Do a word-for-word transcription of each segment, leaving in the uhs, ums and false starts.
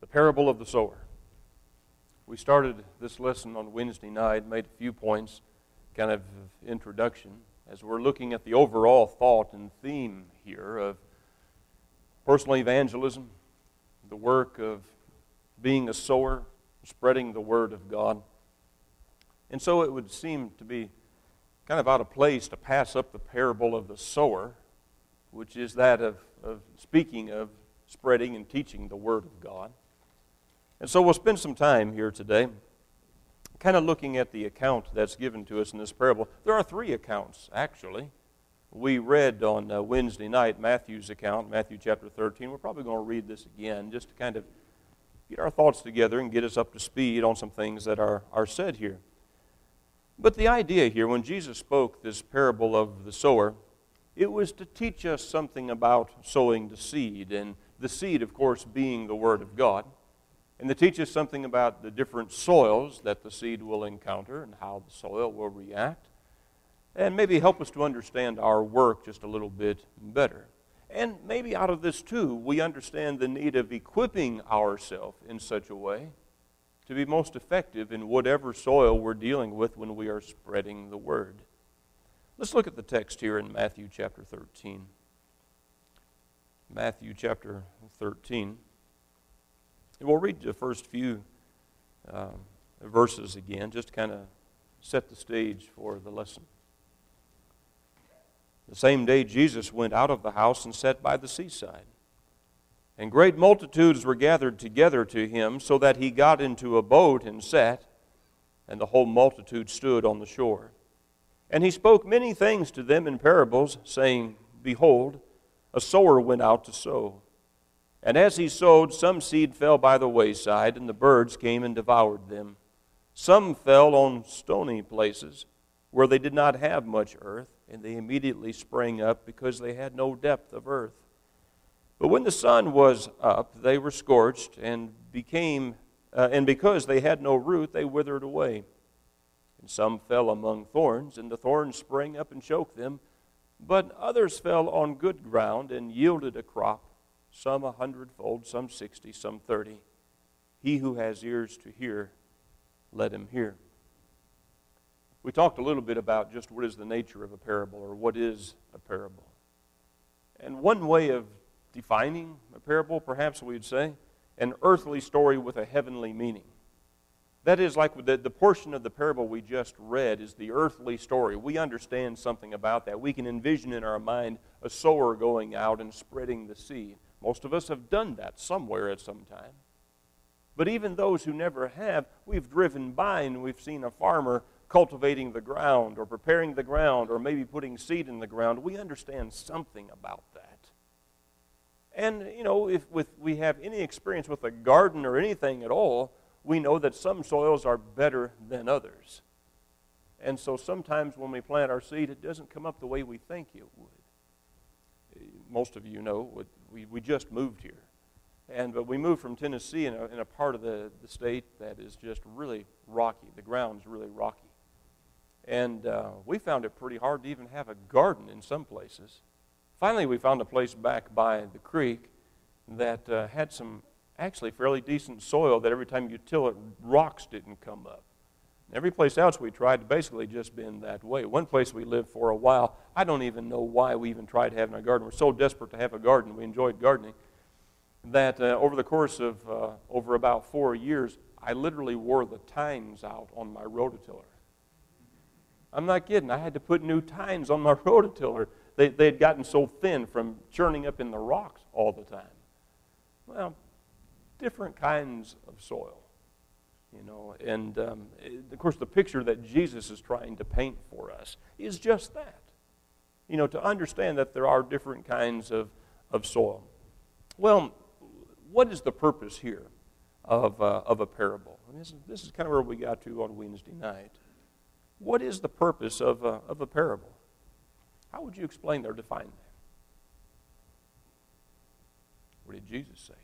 parable of the sower. We started this lesson on Wednesday night, made a few points, kind of introduction, as we're looking at the overall thought and theme here of personal evangelism, the work of being a sower, spreading the Word of God. And so it would seem to be kind of out of place to pass up the parable of the sower, which is that of, of speaking of spreading and teaching the Word of God. And so we'll spend some time here today kind of looking at the account that's given to us in this parable. There are three accounts, actually. We read on uh, Wednesday night Matthew's account, Matthew chapter thirteen. We're probably going to read this again just to kind of get our thoughts together and get us up to speed on some things that are, are said here. But the idea here, when Jesus spoke this parable of the sower, it was to teach us something about sowing the seed, and the seed, of course, being the Word of God, and to teach us something about the different soils that the seed will encounter and how the soil will react, and maybe help us to understand our work just a little bit better. And maybe out of this, too, we understand the need of equipping ourselves in such a way to be most effective in whatever soil we're dealing with when we are spreading the Word. Let's look at the text here in Matthew chapter thirteen. Matthew chapter thirteen. And we'll read the first few um, verses again, just to kind of set the stage for the lesson. The same day Jesus went out of the house and sat by the seaside. And great multitudes were gathered together to him, so that he got into a boat and sat, and the whole multitude stood on the shore. And he spoke many things to them in parables, saying, Behold, a sower went out to sow. And as he sowed, some seed fell by the wayside, and the birds came and devoured them. Some fell on stony places, where they did not have much earth, and they immediately sprang up, because they had no depth of earth. But when the sun was up, they were scorched, and became, uh, and because they had no root, they withered away. And some fell among thorns, and the thorns sprang up and choked them. But others fell on good ground and yielded a crop, some a hundredfold, some sixty, some thirty. He who has ears to hear, let him hear. We talked a little bit about just what is the nature of a parable, or what is a parable. And one way of defining a parable, perhaps we'd say, an earthly story with a heavenly meaning. That is, like the, the portion of the parable we just read is the earthly story. We understand something about that. We can envision in our mind a sower going out and spreading the seed. Most of us have done that somewhere at some time. But even those who never have, we've driven by and we've seen a farmer cultivating the ground or preparing the ground or maybe putting seed in the ground. We understand something about that. And, you know, if with, we have any experience with a garden or anything at all, we know that some soils are better than others. And so sometimes when we plant our seed, it doesn't come up the way we think it would. Most of you know, we, we just moved here. And but we moved from Tennessee in a, in a part of the, the state that is just really rocky. The ground's really rocky. And uh, we found it pretty hard to even have a garden in some places. Finally, we found a place back by the creek that uh, had some actually fairly decent soil that every time you till it, rocks didn't come up. Every place else we tried basically just been that way. One place we lived for a while, I don't even know why we even tried having a garden. We're so desperate to have a garden, we enjoyed gardening, that uh, over the course of uh, over about four years, I literally wore the tines out on my rototiller. I'm not kidding. I had to put new tines on my rototiller. They, they had gotten so thin from churning up in the rocks all the time. Well, different kinds of soil, you know. And, um, of course, the picture that Jesus is trying to paint for us is just that. You know, to understand that there are different kinds of, of soil. Well, what is the purpose here of, uh, of a parable? And this is, this is kind of where we got to on Wednesday night. What is the purpose of a, of a parable? How would you explain or define that? What did Jesus say?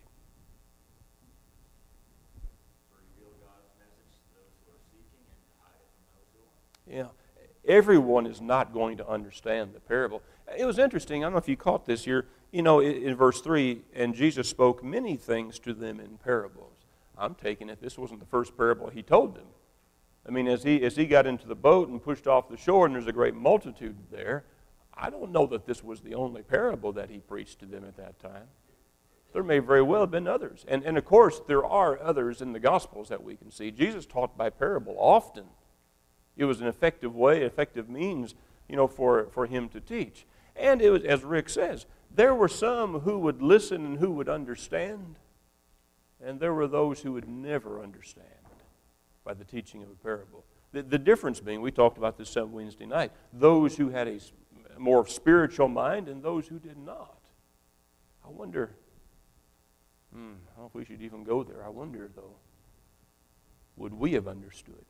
To reveal God's message to those who are seeking and to hide it from those who aren't. Yeah, everyone is not going to understand the parable. It was interesting, I don't know if you caught this here, You know, in, in verse three, and Jesus spoke many things to them in parables. I'm taking it this wasn't the first parable he told them. I mean, as he, as he got into the boat and pushed off the shore, and there's a great multitude there, I don't know that this was the only parable that he preached to them at that time. There may very well have been others. And, and of course, there are others in the Gospels that we can see. Jesus taught by parable often. It was an effective way, effective means, you know, for, for him to teach. And it was, as Rick says, there were some who would listen and who would understand, and there were those who would never understand by the teaching of a parable. The, the difference being, we talked about this on Wednesday night, those who had a more spiritual mind and those who did not. I wonder, hmm, I don't know if we should even go there. I wonder, though, would we have understood?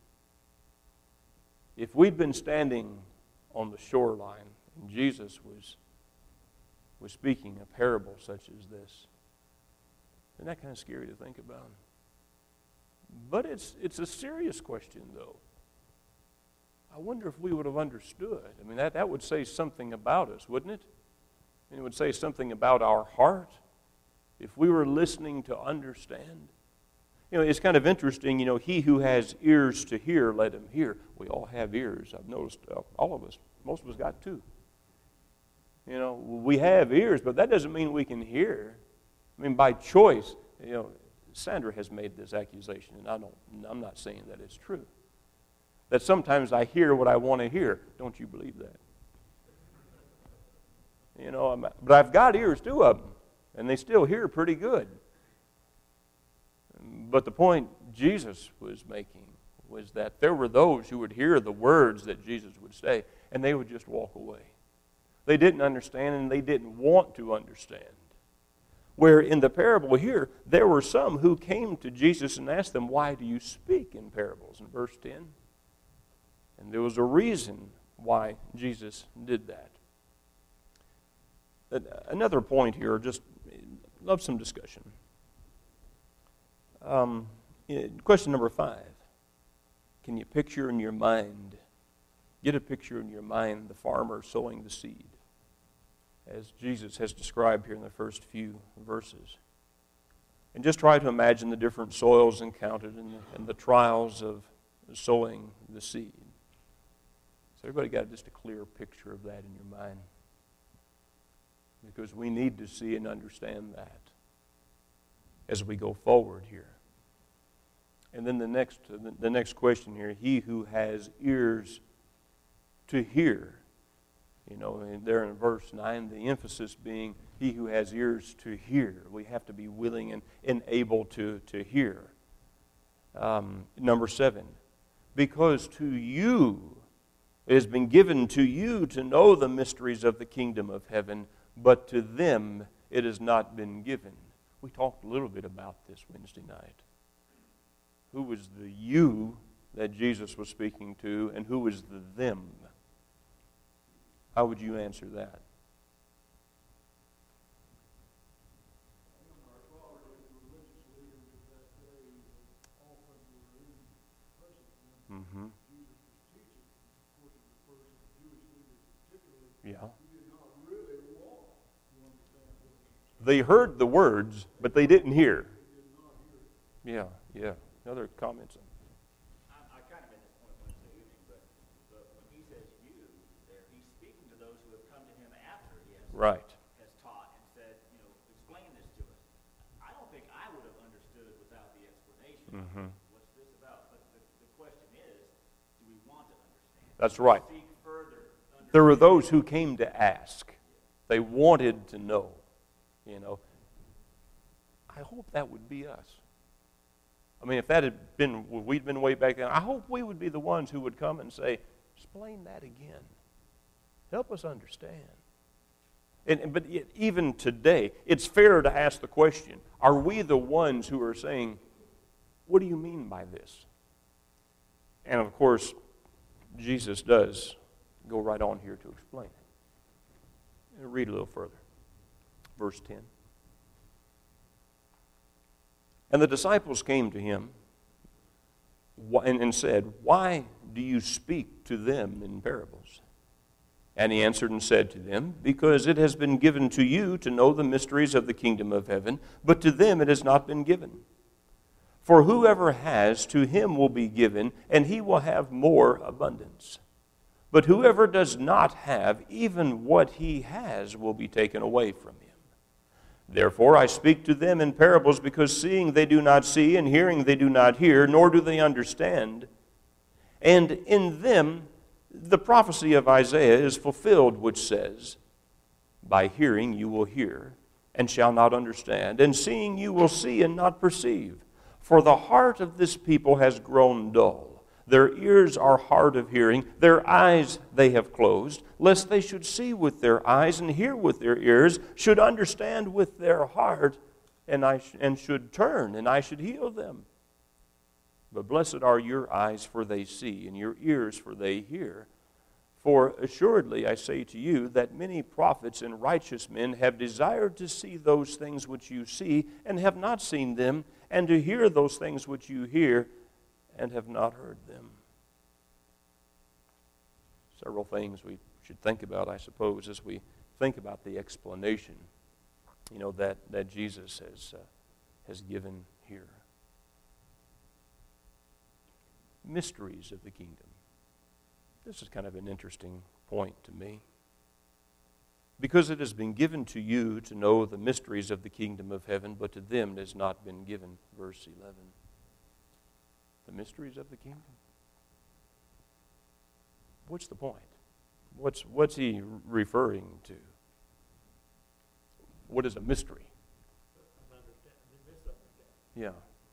If we'd been standing on the shoreline and Jesus was, was speaking a parable such as this, isn't that kind of scary to think about? But it's, it's a serious question, though. I wonder if we would have understood. I mean, that, that would say something about us, wouldn't it? And it would say something about our heart if we were listening to understand. You know, it's kind of interesting, you know, he who has ears to hear, let him hear. We all have ears. I've noticed uh, all of us, most of us got two. You know, we have ears, but that doesn't mean we can hear. I mean, by choice, you know, Sandra has made this accusation, and I don't, I'm not saying that it's true. That sometimes I hear what I want to hear. Don't you believe that? You know, I'm, but I've got ears, two of them, and they still hear pretty good. But the point Jesus was making was that there were those who would hear the words that Jesus would say, and they would just walk away. They didn't understand, and they didn't want to understand. Where in the parable here, there were some who came to Jesus and asked them, why do you speak in parables? In verse ten. And there was a reason why Jesus did that. Another point here, just love some discussion. Um, question number five. Can you picture in your mind, get a picture in your mind the farmer sowing the seed, as Jesus has described here in the first few verses? And just try to imagine the different soils encountered and the, and the trials of sowing the seed. So everybody got just a clear picture of that in your mind, because we need to see and understand that as we go forward here. And then the next, the next question here, he who has ears to hear. You know, and there in verse nine, the emphasis being he who has ears to hear. We have to be willing and, and able to, to hear. Um, number seven, because to you it has been given to you to know the mysteries of the kingdom of heaven, but to them it has not been given. We talked a little bit about this Wednesday night. Who was the you that Jesus was speaking to, and who was the them? How would you answer that? Mm-hmm. Yeah. They heard the words, but they didn't hear. Yeah, yeah. Other comments? I, I kind of made this point Wednesday evening, but, but when he says you there, he's speaking to those who have come to him after he has, right. has taught and said, you know, explain this to us. I don't think I would have understood without the explanation. Mm-hmm. What's this about? But the, the question is, do we want to understand? That's right. Seek further understanding. There were those who came to ask. They wanted to know. You know, I hope that would be us. I mean, if that had been, we'd been way back then, I hope we would be the ones who would come and say, explain that again. Help us understand. And, but even today, it's fair to ask the question, are we the ones who are saying, what do you mean by this? And of course, Jesus does go right on here to explain it. And read a little further. Verse ten. And the disciples came to him and said, why do you speak to them in parables? And he answered and said to them, Because it has been given to you to know the mysteries of the kingdom of heaven, but to them it has not been given. For whoever has, to him will be given, and he will have more abundance. But whoever does not have, even what he has will be taken away from him. Therefore I speak to them in parables, because seeing they do not see, and hearing they do not hear, nor do they understand. And in them the prophecy of Isaiah is fulfilled, which says, By hearing you will hear, and shall not understand, and seeing you will see and not perceive. For the heart of this people has grown dull. Their ears are hard of hearing, their eyes they have closed, lest they should see with their eyes, and hear with their ears, should understand with their heart, and, I sh- and should turn, and I should heal them. But blessed are your eyes, for they see, and your ears, for they hear. For assuredly I say to you that many prophets and righteous men have desired to see those things which you see, and have not seen them, and to hear those things which you hear, and have not heard them. Several things we should think about, I suppose, as we think about the explanation, you know, that, that Jesus has, uh, has given here. Mysteries of the kingdom. This is kind of an interesting point to me. Because it has been given to you to know the mysteries of the kingdom of heaven, but to them it has not been given. Verse eleven. The mysteries of the kingdom. What's the point? What's, what's he referring to? What is a mystery? Yeah.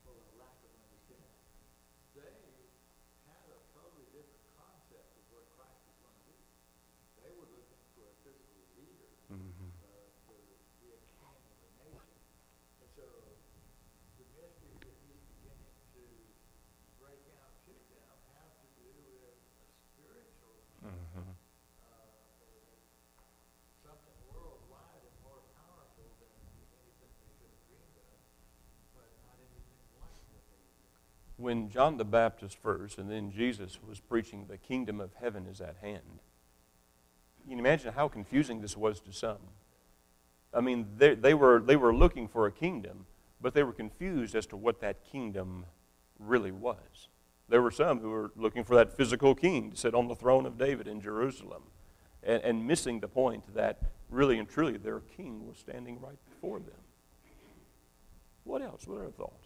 When John the Baptist first, and then Jesus was preaching the kingdom of heaven is at hand, you can imagine how confusing this was to some. I mean, they, they, were, they were looking for a kingdom, but they were confused as to what that kingdom really was. There were some who were looking for that physical king to sit on the throne of David in Jerusalem, and, and missing the point that really and truly their king was standing right before them. What else? What are your thoughts?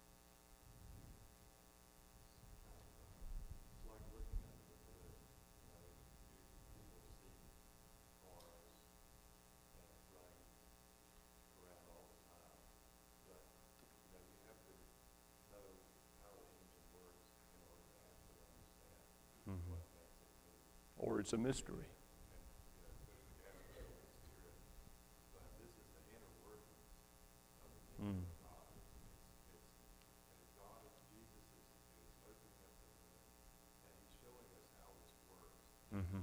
Or it's a mystery. Mm. Mm-hmm.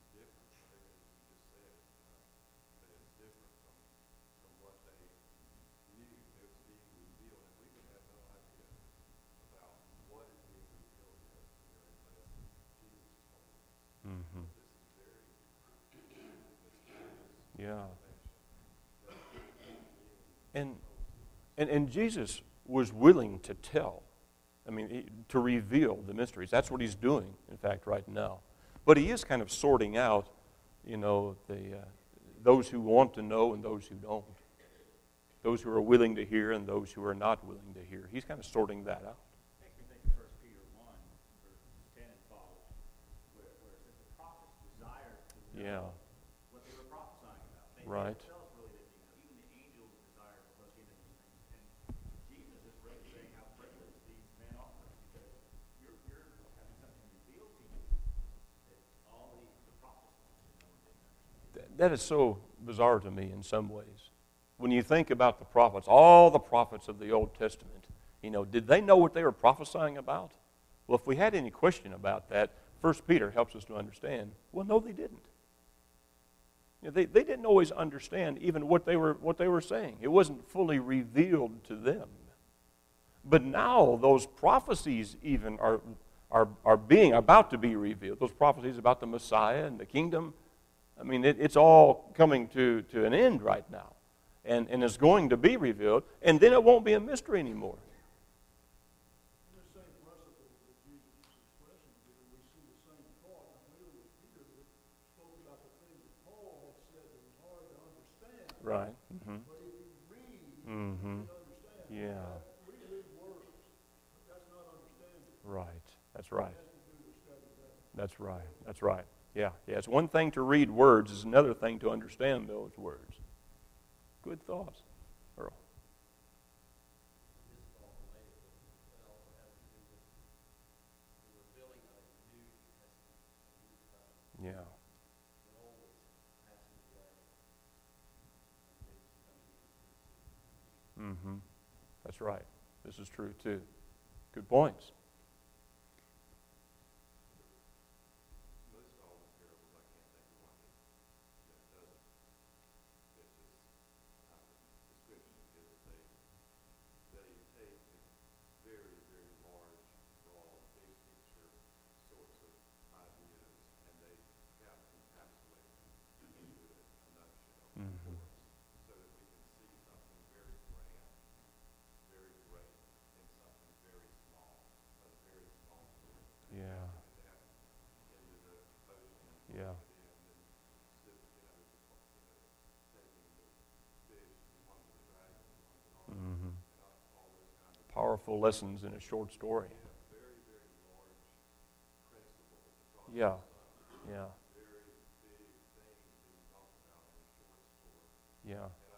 Mm-hmm. Yeah. And, and and Jesus was willing to tell, I mean, he, to reveal the mysteries. That's what he's doing, in fact, right now. But he is kind of sorting out, you know, the uh, those who want to know and those who don't. Those who are willing to hear and those who are not willing to hear. He's kind of sorting that out. Makes me think of First Peter one, verse ten and following, where, where it says the prophets desired to know Yeah. what they were prophesying about. They Right. themselves really didn't know. Even the angels desired to look into these things. And Jesus is really saying how privileged these men are, because you're, you're having something revealed to you that all these the prophets wanted to know and didn't understand. That is so bizarre to me in some ways. When you think about the prophets, all the prophets of the Old Testament, you know, did they know what they were prophesying about? Well, if we had any question about that, First Peter helps us to understand. Well, no, they didn't. You know, they, they didn't always understand even what they were what they were saying. It wasn't fully revealed to them. But now those prophecies even are, are, are being about to be revealed. Those prophecies about the Messiah and the kingdom, I mean, it, it's all coming to, to an end right now. And, and it's going to be revealed, and then it won't be a mystery anymore. In the same principle that Jesus is expressing here, we see the same thought. Now, here was Peter that spoke about the things that Paul had said that was hard to understand. Right. Mm-hmm. But if you read, Mm-hmm. you can understand. Yeah. We read words, but that's not understanding. Right. That's right. It has to do with study that. That's right. That's right. Yeah. Yeah. It's one thing to read words. It's another thing to understand those words. Good thoughts, Earl. Yeah. Mm-hmm. That's right. This is true too. Good points. Yeah. Mm-hmm. Powerful lessons in a short story. Yeah. Yeah. Yeah.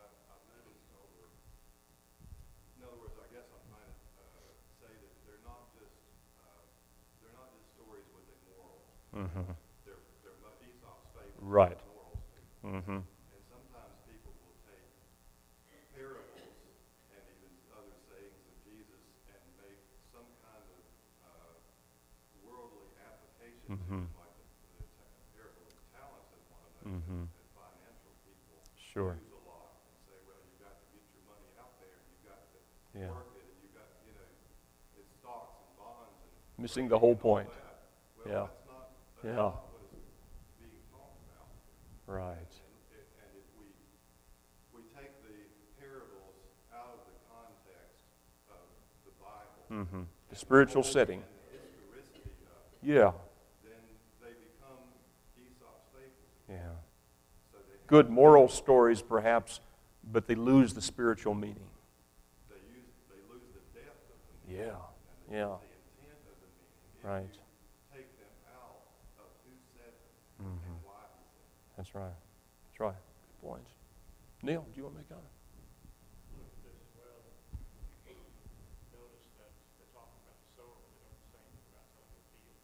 Mm-hmm. They're, they're Aesop's fables. Right. Morals too. Mm-hmm. And sometimes people will take parables and even other sayings of Jesus and make some kind of uh, worldly application Mm-hmm. to it, like the, the ta- parable of the talents is one of those Mm-hmm. that, that financial people Sure. use a lot and say, well, you've got to get your money out there, you've got to Yeah. work it, and you've got, you know, it's stocks and bonds and Missing the whole and all point. that. Well, Yeah. that's not, that's Yeah. not what is being talked about. Right. And, it, and if we we take the parables out of the context of the Bible, Mm-hmm. The and spiritual hold setting. and the historicity of it, Yeah. then they become Aesop's fables. Yeah. So they Good moral stories, perhaps, but they lose the spiritual meaning. they use they lose the depth of the meaning. Yeah. And they Yeah. lose the intent of the meaning. If Right. you take them out of who said them Mm-hmm. and why he said them. That's right. That's right. Good points. Neil, do you want to make a comment? Look at this as well. Notice that they're talking about the sower, they don't say anything about sowing the field.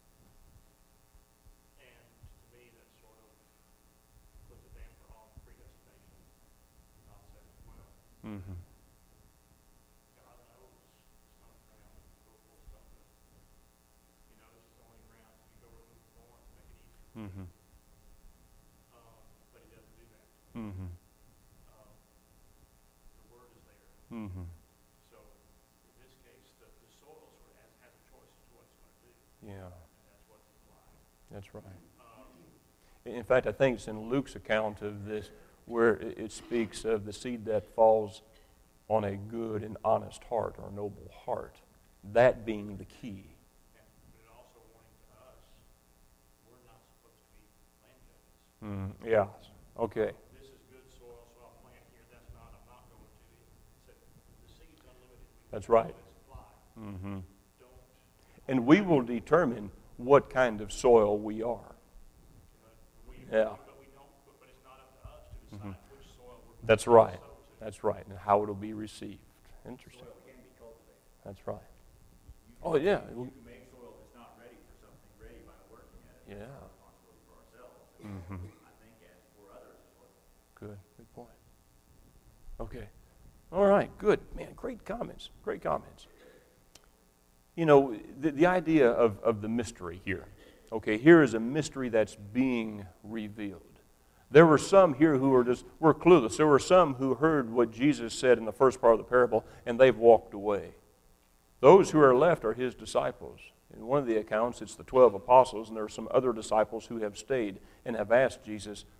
And to me, that sort of puts a damper on predestination concept as well. Mm-hmm. God knows some ground will will stone it. He knows it's only ground, so you go remove the thorns, make it easier. Mm-hmm. Um, but he doesn't do that. Mm-hmm. Um, the word is there. Mm-hmm. So in this case, the, the soil sort of has, has a choice as to what it's going to do, Yeah. and that's what's implied. That's right. Um, In fact, I think it's in Luke's account of this where it it speaks of the seed that falls on a good and honest heart or noble heart. That being the key. and, but it also warning to us, we're not supposed to be land judges. Mm, yeah. Okay. This is good soil, so I'll plant here. That's not, I'm not going to. It said the seed's unlimited. We That's can right. supply. Mm-hmm. Don't, And we will determine what kind of soil we are. but we, Yeah. but we don't, but, but it's not up to us to decide Mhm. which soil we're going That's to right. sow to. That's right. And how it'll be received. Interesting. Soil can be cultivated. That's right. You Oh, can- yeah. You can make soil that's not ready for something ready by working at it. Yeah. It's our responsibility for ourselves, and Mm-hmm. I think as for others as well. Good. Good point. Okay. All right. Good. Man, great comments. Great comments. You know, the, the idea of, of the mystery here. Okay, here is a mystery that's being revealed. There were some here who were just were clueless. There were some who heard what Jesus said in the first part of the parable, and they've walked away. Those who are left are his disciples. In one of the accounts, it's the twelve apostles, and there are some other disciples who have stayed and have asked Jesus,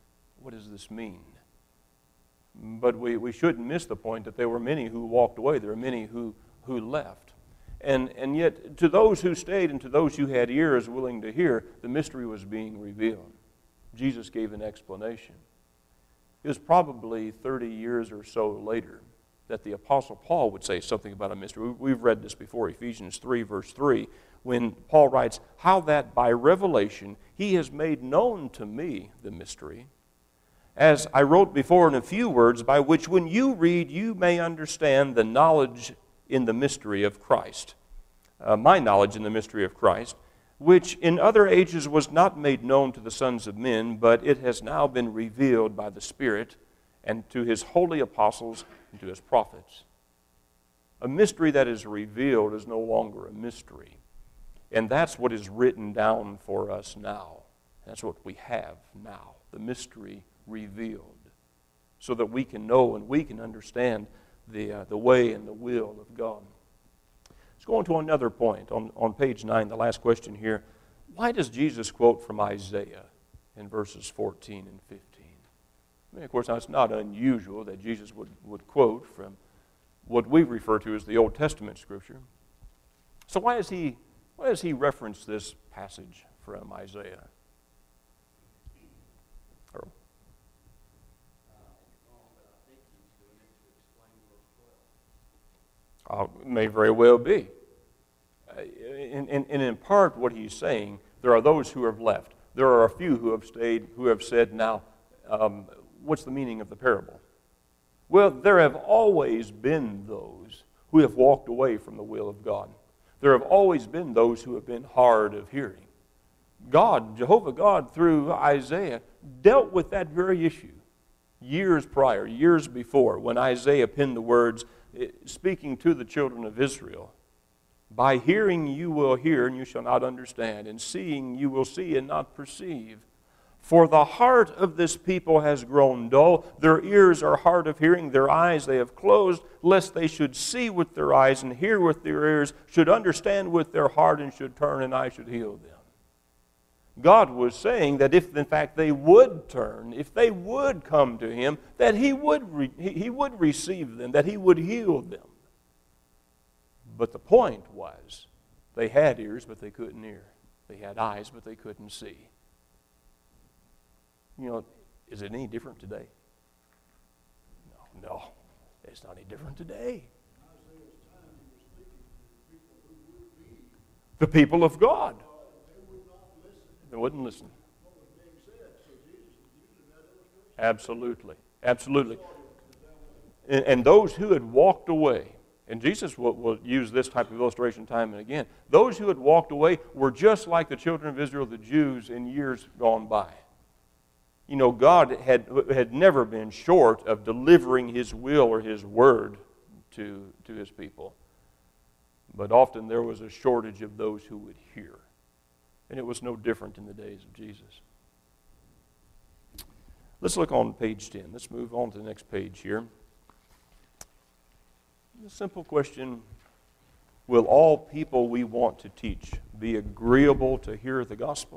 what does this mean? But we, we shouldn't miss the point that there were many who walked away. There were many who, who left. And, and yet, to those who stayed and to those who had ears willing to hear, the mystery was being revealed. Jesus gave an explanation. It was probably thirty years or so later that the Apostle Paul would say something about a mystery. We've read this before, Ephesians three, verse three, when Paul writes, "How that by revelation he has made known to me the mystery, as I wrote before in a few words, by which when you read you may understand the knowledge in the mystery of Christ." Uh, my knowledge in the mystery of Christ, which in other ages was not made known to the sons of men, but it has now been revealed by the Spirit and to his holy apostles and to his prophets. A mystery that is revealed is no longer a mystery. And that's what is written down for us now. That's what we have now, the mystery revealed, so that we can know and we can understand the, uh, the way and the will of God. Let's go on to another point on, on page nine, the last question here. Why does Jesus quote from Isaiah in verses fourteen and fifteen? I mean, of course, now it's not unusual that Jesus would, would quote from what we refer to as the Old Testament Scripture. So why does he, why does he reference this passage from Isaiah? Or, Uh, may very well be. Uh, and, and, and in part what he's saying, there are those who have left. There are a few who have stayed, who have said, now, um, what's the meaning of the parable? Well, there have always been those who have walked away from the will of God. There have always been those who have been hard of hearing. God, Jehovah God, through Isaiah, dealt with that very issue years prior, years before, when Isaiah penned the words, speaking to the children of Israel, "By hearing you will hear, and you shall not understand, and seeing you will see and not perceive. For the heart of this people has grown dull, their ears are hard of hearing, their eyes they have closed, lest they should see with their eyes and hear with their ears, should understand with their heart, and should turn, and I should heal them." God was saying that if, in fact, they would turn, if they would come to Him, that He would, re- he would receive them, that He would heal them. But the point was, they had ears, but they couldn't hear. They had eyes, but they couldn't see. You know, is it any different today? No, no, it's not any different today. The people of God. They wouldn't listen. Absolutely. Absolutely. And, and those who had walked away, and Jesus will, will use this type of illustration time and again, those who had walked away were just like the children of Israel, the Jews, in years gone by. You know, God had, had never been short of delivering His will or His word to, to His people. But often there was a shortage of those who would hear. And it was no different in the days of Jesus. Let's look on page ten. Let's move on to the next page here. A simple question: will all people we want to teach be agreeable to hear the gospel?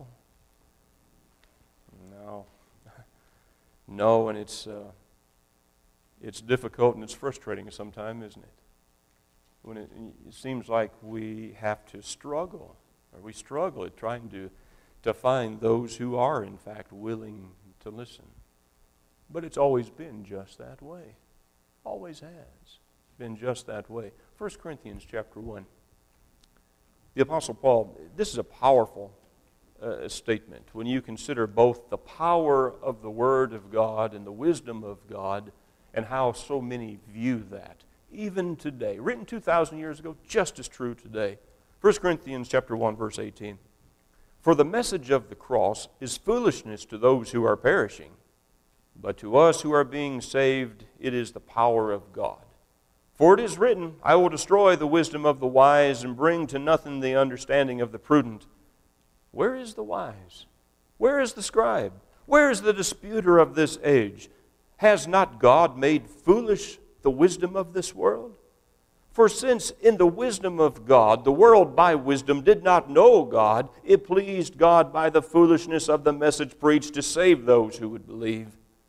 No. No, and it's, uh, it's difficult and it's frustrating sometimes, isn't it? When it, it seems like we have to struggle. Or we struggle at trying to, to find those who are, in fact, willing to listen. But it's always been just that way. Always has been just that way. First Corinthians chapter one. The Apostle Paul, this is a powerful uh, statement when you consider both the power of the Word of God and the wisdom of God and how so many view that. Even today, written two thousand years ago, just as true today. First Corinthians chapter one, verse eighteen. "For the message of the cross is foolishness to those who are perishing, but to us who are being saved, it is the power of God. For it is written, I will destroy the wisdom of the wise and bring to nothing the understanding of the prudent. Where is the wise? Where is the scribe? Where is the disputer of this age? Has not God made foolish the wisdom of this world? For since in the wisdom of God, the world by wisdom did not know God, it pleased God by the foolishness of the message preached to save those who would believe.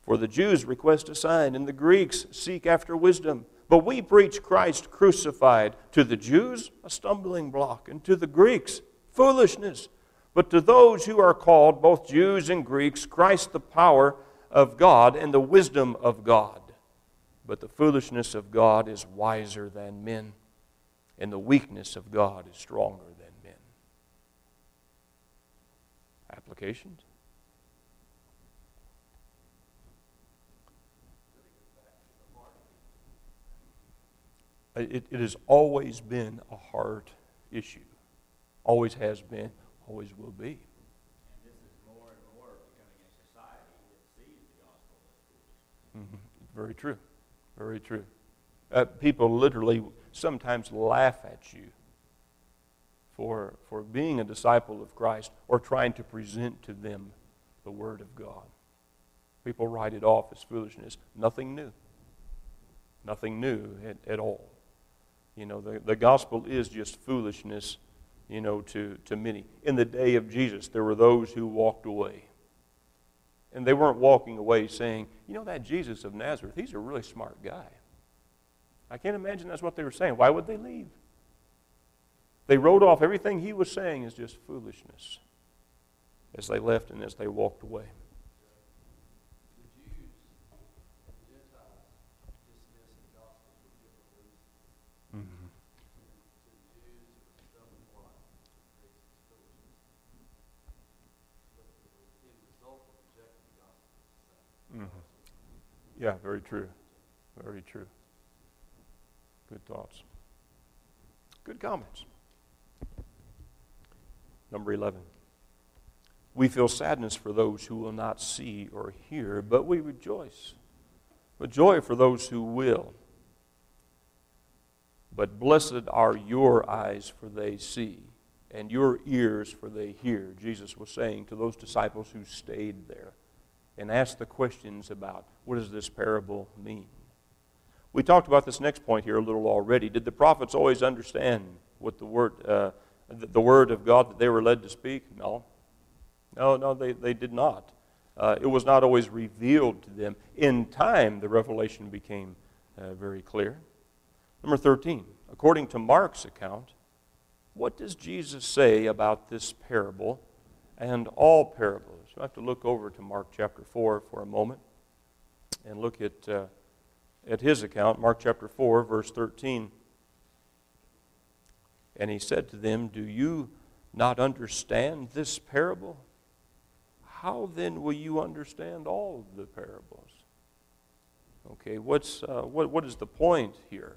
For the Jews request a sign, and the Greeks seek after wisdom. But we preach Christ crucified. To the Jews, a stumbling block, and to the Greeks, foolishness. But to those who are called, both Jews and Greeks, Christ the power of God and the wisdom of God. But the foolishness of God is wiser than men, and the weakness of God is stronger than men. Applications? It, it has always been a heart issue. Always has been, always will be. And this is more and more becoming a society that sees the gospel as foolish. Mm-hmm. Very true. Very true. Uh, people literally sometimes laugh at you for, for being a disciple of Christ or trying to present to them the Word of God. People write it off as foolishness. Nothing new. Nothing new at, at all. You know, the, the gospel is just foolishness, you know, to, to many. In the day of Jesus, there were those who walked away. And they weren't walking away saying, you know, that Jesus of Nazareth, he's a really smart guy. I can't imagine that's what they were saying. Why would they leave? They wrote off everything he was saying as just foolishness as they left and as they walked away. The Jews and the Gentiles dismiss the gospel for different reasons. Mm-hmm. To the Jews, it was a stumbling block. To the Greeks, it's foolishness. But the end result of rejecting the gospel is the same. Mm-hmm. Yeah, very true. Very true. Good thoughts. Good comments. Number eleven. We feel sadness for those who will not see or hear, but we rejoice. But joy for those who will. But blessed are your eyes, for they see, and your ears, for they hear. Jesus was saying to those disciples who stayed there and asked the questions about, what does this parable mean? We talked about this next point here a little already. Did the prophets always understand what the word, uh, the, the word of God that they were led to speak? No. No, no, they, they did not. Uh, it was not always revealed to them. In time, the revelation became uh, very clear. Number thirteen, according to Mark's account, what does Jesus say about this parable and all parables? I have to look over to Mark chapter four for a moment and look at, uh, at his account, Mark chapter four, verse thirteen. And he said to them, do you not understand this parable? How then will you understand all of the parables? Okay, what's uh, what what is the point here?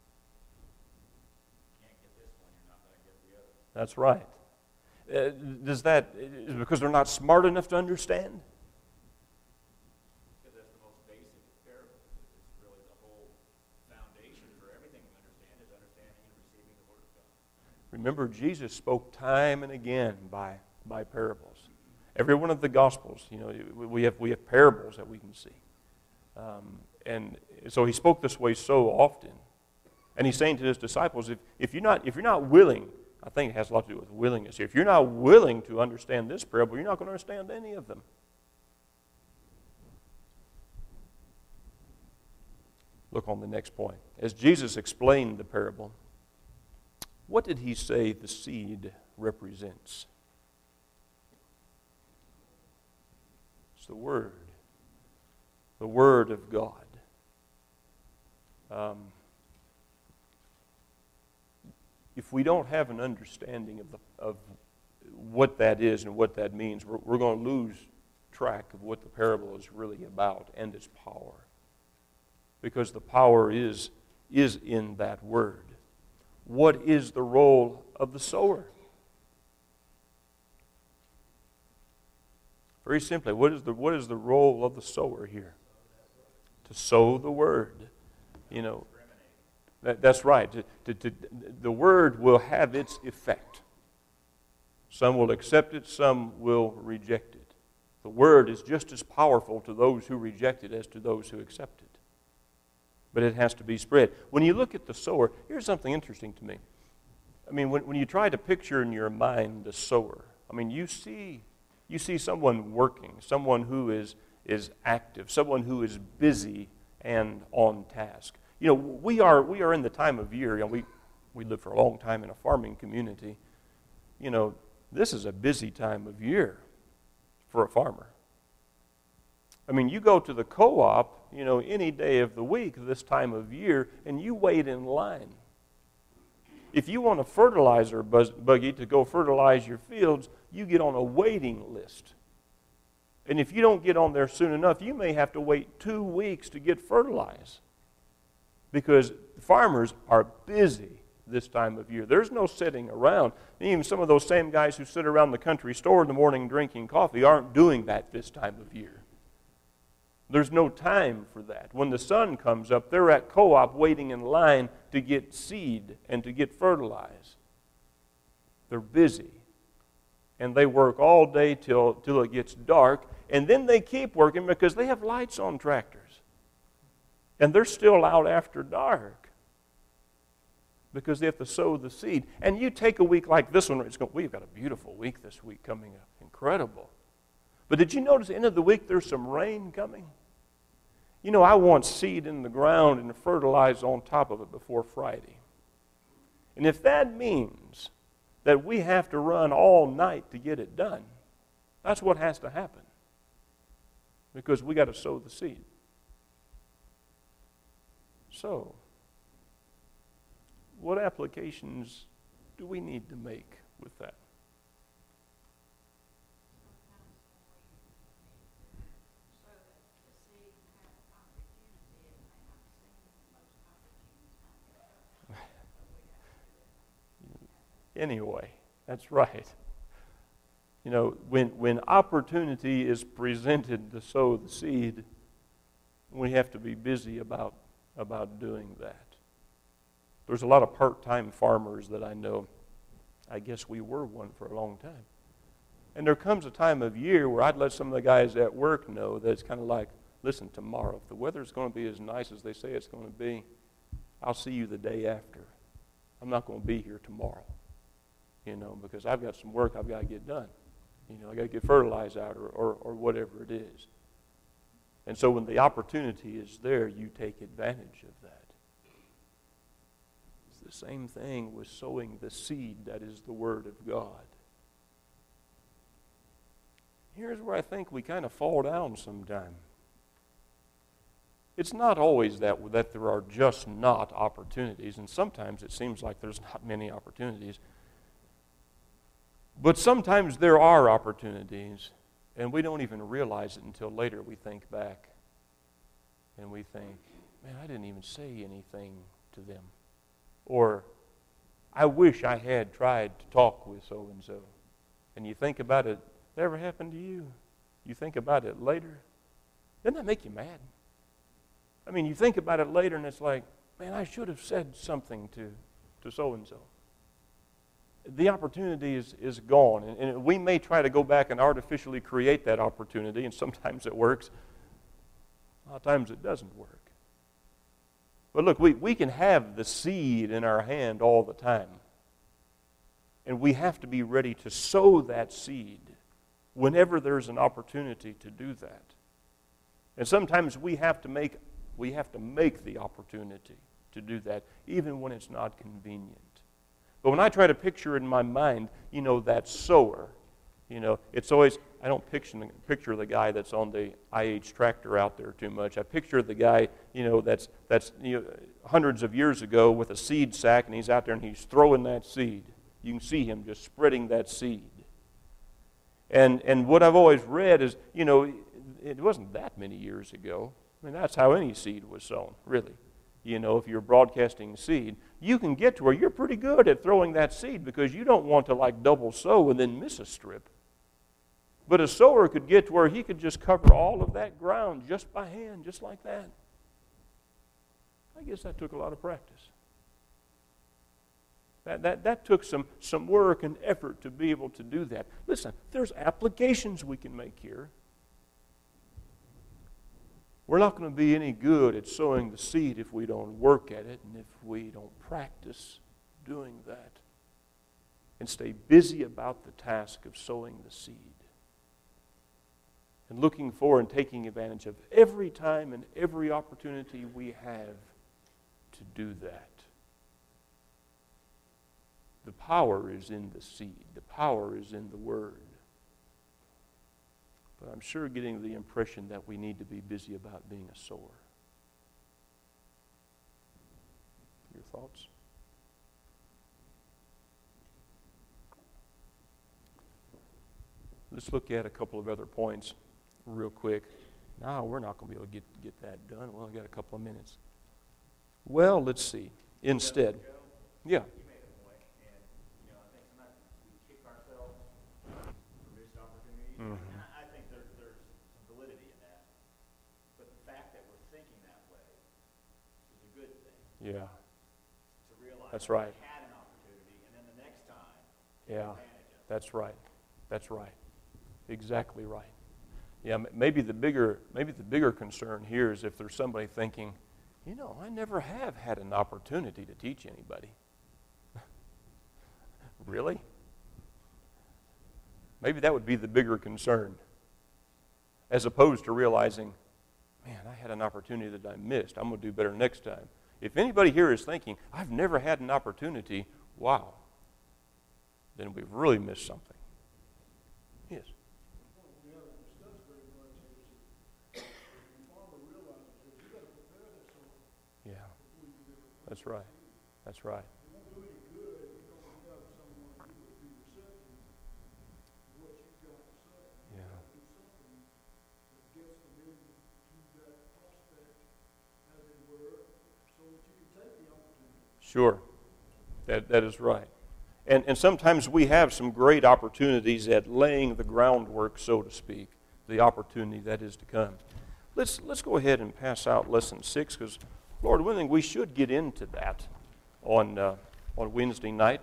You can't get this one, you're not going to get the other. That's right. Uh, does that is it because they're not smart enough to understand? Because that's the most basic of parables. It's really the whole foundation for everything we understand is understanding and receiving the Word of God. Remember, Jesus spoke time and again by by parables. Every one of the Gospels, you know, we have we have parables that we can see. Um, and so he spoke this way so often. And he's saying to his disciples, if, if you're not if you're not willing, I think it has a lot to do with willingness here. If you're not willing to understand this parable, you're not going to understand any of them. Look on the next point. As Jesus explained the parable, what did he say the seed represents? It's the Word. The Word of God. Um, if we don't have an understanding of, the, of what that is and what that means, we're, we're going to lose track of what the parable is really about and its power. Because the power is, is in that Word. What is the role of the sower? Very simply, what is the what is the role of the sower here? To sow the Word. You know, that, that's right. To, to, to, the Word will have its effect. Some will accept it, some will reject it. The Word is just as powerful to those who reject it as to those who accept it. But it has to be spread. When you look at the sower, here's something interesting to me. I mean, when, when you try to picture in your mind the sower, I mean, you see... You see someone working, someone who is is active, someone who is busy and on task. You know, we are we are in the time of year, you know, we, we lived for a long time in a farming community. You know, this is a busy time of year for a farmer. I mean, you go to the co-op, you know, any day of the week this time of year, and you wait in line. If you want a fertilizer buzz, buggy to go fertilize your fields, you get on a waiting list. And if you don't get on there soon enough, you may have to wait two weeks to get fertilized. Because farmers are busy this time of year. There's no sitting around. Even some of those same guys who sit around the country store in the morning drinking coffee aren't doing that this time of year. There's no time for that. When the sun comes up, they're at co-op waiting in line to get seed and to get fertilized. They're busy. And they work all day till, till it gets dark. And then they keep working because they have lights on tractors. And they're still out after dark because they have to sow the seed. And you take a week like this one, it's going, we've got a beautiful week this week coming up. Incredible. But did you notice at the end of the week there's some rain coming? You know, I want seed in the ground and fertilize on top of it before Friday. And if that means that we have to run all night to get it done, that's what has to happen. Because we got to sow the seed. So, what applications do we need to make with that? Anyway, that's right. You know, when, when opportunity is presented to sow the seed, we have to be busy about, about doing that. There's a lot of part-time farmers that I know. I guess we were one for a long time. And there comes a time of year where I'd let some of the guys at work know that it's kind of like, listen, tomorrow, if the weather's going to be as nice as they say it's going to be, I'll see you the day after. I'm not going to be here tomorrow. You know, because I've got some work I've got to get done. You know, I got to get fertilized out or, or, or whatever it is. And so when the opportunity is there, you take advantage of that. It's the same thing with sowing the seed that is the Word of God. Here's where I think we kind of fall down sometime. It's not always that, that there are just not opportunities, and sometimes it seems like there's not many opportunities. But sometimes there are opportunities, and we don't even realize it until later. We think back, and we think, man, I didn't even say anything to them. Or, I wish I had tried to talk with so-and-so. And you think about it, that ever happened to you? You think about it later? Doesn't that make you mad? I mean, you think about it later, and it's like, man, I should have said something to, to so-and-so. The opportunity is, is gone. And, and we may try to go back and artificially create that opportunity, and sometimes it works. A lot of times it doesn't work. But look, we, we can have the seed in our hand all the time. And we have to be ready to sow that seed whenever there's an opportunity to do that. And sometimes we have to make, we have to make the opportunity to do that, even when it's not convenient. But when I try to picture in my mind, you know, that sower, you know, it's always, I don't picture, picture the guy that's on the I H tractor out there too much. I picture the guy, you know, that's, that's you know, hundreds of years ago with a seed sack, and he's out there and he's throwing that seed. You can see him just spreading that seed. And, and what I've always read is, you know, it wasn't that many years ago. I mean, that's how any seed was sown, really. You know, if you're broadcasting seed, you can get to where you're pretty good at throwing that seed because you don't want to like double sow and then miss a strip. But a sower could get to where he could just cover all of that ground just by hand, just like that. I guess that took a lot of practice. That, that, that took some, some work and effort to be able to do that. Listen, there's applications we can make here. We're not going to be any good at sowing the seed if we don't work at it and if we don't practice doing that and stay busy about the task of sowing the seed. and looking for and taking advantage of every time and every opportunity we have to do that. The power is in the seed. The power is in the Word. But I'm sure getting the impression that we need to be busy about being a sower. Your thoughts? Let's look at a couple of other points real quick. No, we're not going to be able to get, get that done. Well, I've got a couple of minutes. Well, let's see. Instead. Yeah. You made a point, and, you know, I think sometimes we kick ourselves for missed opportunities. Mhm. And I, I think there, there's some validity in that. But the fact that we're thinking that way is a good thing. Yeah. To realize That's right. we had an opportunity, and then the next time, take Yeah. advantage of it. That's right. That's right. Exactly right. Yeah, m- maybe the bigger maybe the bigger concern here is if there's somebody thinking, you know, I never have had an opportunity to teach anybody. Really? Maybe that would be the bigger concern, as opposed to realizing, man, I had an opportunity that I missed. I'm going to do better next time. If anybody here is thinking, I've never had an opportunity, wow, then we've really missed something. Yes. What we haven't discussed very much is that the farmer realizes that you gotta prepare this soil Yeah, before you can get it. that's right. That's right. It won't do any good if you don't have someone who will be receptive to what you've got to say. You Yeah. gotta do something that gets them into that prospect, as it were, so that you can take the opportunity. Sure. That, that is right. And, and sometimes we have some great opportunities at laying the groundwork, so to speak, the opportunity that is to come. Let's, let's go ahead and pass out lesson six, because, Lord willing, we should get into that on, uh, on Wednesday night.